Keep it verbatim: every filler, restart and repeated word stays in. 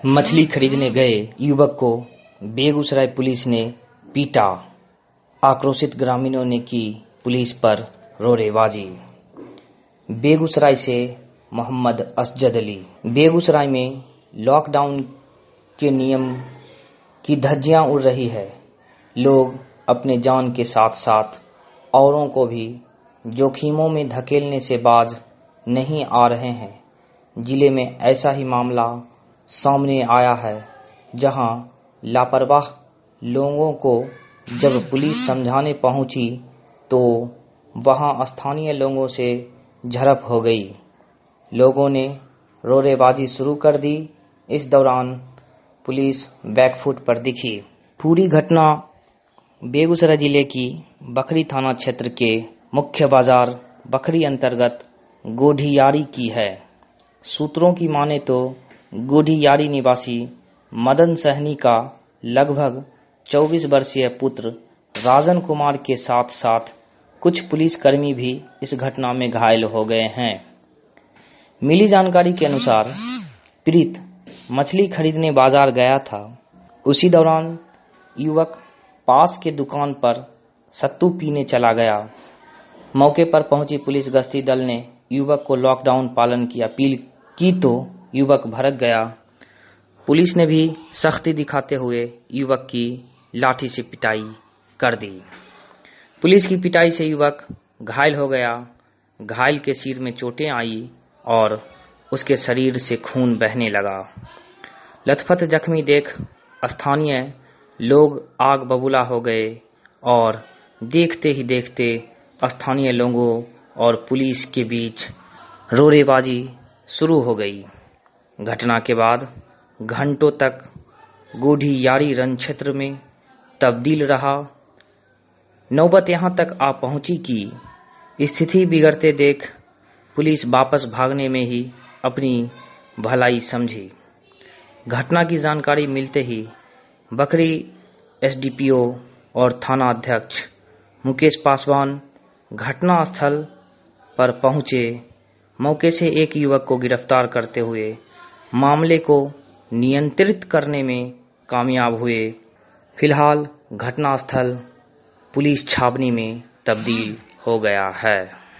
मछली खरीदने गए युवक को बेगूसराय पुलिस ने पीटा। आक्रोशित ग्रामीणों ने की पुलिस पर रोरेबाजी। बेगूसराय से मोहम्मद असजद अली। बेगूसराय में लॉकडाउन के नियम की धज्जियां उड़ रही है। लोग अपने जान के साथ साथ औरों को भी जोखिमों में धकेलने से बाज नहीं आ रहे हैं। जिले में ऐसा ही मामला सामने आया है, जहां लापरवाह लोगों को जब पुलिस समझाने पहुंची तो वहां स्थानीय लोगों से झड़प हो गई। लोगों ने रोरेबाजी शुरू कर दी। इस दौरान पुलिस बैकफुट पर दिखी। पूरी घटना बेगूसराय जिले की बखरी थाना क्षेत्र के मुख्य बाजार बखरी अंतर्गत गोढ़ियारी की है। सूत्रों की माने तो गोढ़ियारी निवासी मदन सहनी का लगभग चौबीस वर्षीय पुत्र राजन कुमार के साथ साथ कुछ पुलिसकर्मी भी इस घटना में घायल हो गए हैं। मिली जानकारी के अनुसार पीड़ित मछली खरीदने बाजार गया था। उसी दौरान युवक पास के दुकान पर सत्तू पीने चला गया। मौके पर पहुंची पुलिस गश्ती दल ने युवक को लॉकडाउन पालन की अपील की तो युवक भड़क गया। पुलिस ने भी सख्ती दिखाते हुए युवक की लाठी से पिटाई कर दी। पुलिस की पिटाई से युवक घायल हो गया। घायल के सिर में चोटें आई और उसके शरीर से खून बहने लगा। लथपथ जख्मी देख स्थानीय लोग आग बबूला हो गए और देखते ही देखते स्थानीय लोगों और पुलिस के बीच रोरेबाजी शुरू हो गई। घटना के बाद घंटों तक गोढ़ियारी रण क्षेत्र में तब्दील रहा। नौबत यहां तक आ पहुंची कि स्थिति बिगड़ते देख पुलिस वापस भागने में ही अपनी भलाई समझी। घटना की जानकारी मिलते ही बखरी एसडीपीओ और थाना अध्यक्ष मुकेश पासवान घटनास्थल पर पहुंचे। मौके से एक युवक को गिरफ्तार करते हुए मामले को नियंत्रित करने में कामयाब हुए। फिलहाल घटनास्थल पुलिस छावनी में तब्दील हो गया है।